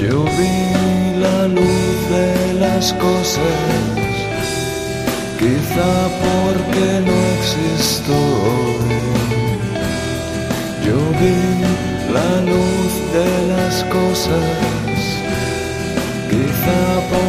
Yo vi la luz de las cosas, quizá porque no existo hoy. Yo vi la luz de las cosas, quizá porque